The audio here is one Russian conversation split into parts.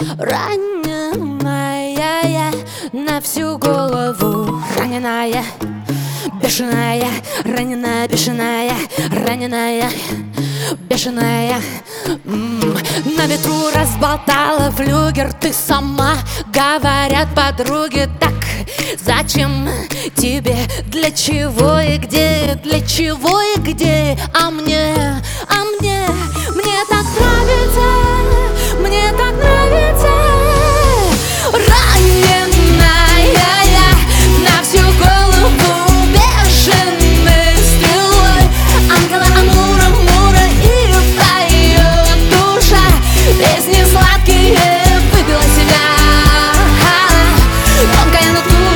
раненая на всю голову, раненая, бешеная, раненая, бешеная, раненая, бешеная. На ветру разболтала флюгер, ты сама, говорят подруги. Так зачем тебе, для чего и где, для чего и где? А мне так нравится, мне так нравится. Раненая на всю голову бешеной стрелой, ангела Амура, Мура, и поет душа песни сладкие, выпила себя тонкая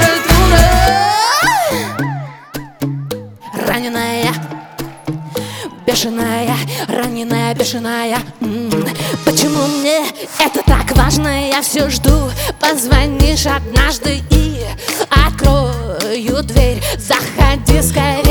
натура, раненая, бешеная, раненая, бешеная. Почему мне это так важно? Я все жду, позвонишь однажды и открою дверь. Заходи скорее.